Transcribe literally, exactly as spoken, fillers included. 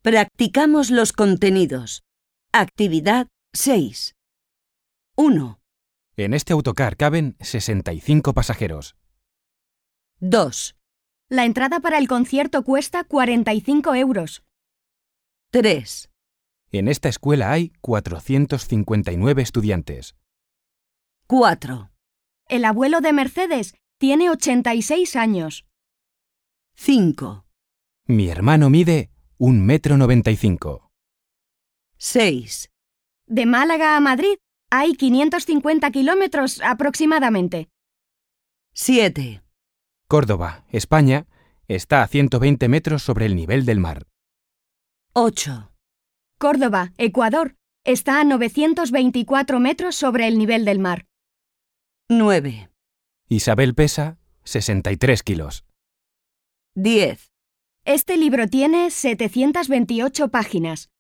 Practicamos los contenidos. Actividad seis. uno, En este autocar caben sesenta y cinco pasajeros. dos, La entrada para el concierto cuesta cuarenta y cinco euros. tres, En esta escuela hay cuatrocientos cincuenta y nueve estudiantes. cuatro, El abuelo de Mercedes tiene ochenta y seis años. cinco, Mi hermano mide un metro noventa y cinco. seis, De Málaga a Madrid hay quinientos cincuenta kilómetros aproximadamente. siete, Córdoba, España, está a ciento veinte metros sobre el nivel del mar. ocho, Córdoba, Ecuador, está a novecientos veinticuatro metros sobre el nivel del mar. nueve, Isabel pesa sesenta y tres kilos. diez. Este libro tiene setecientas veintiocho páginas.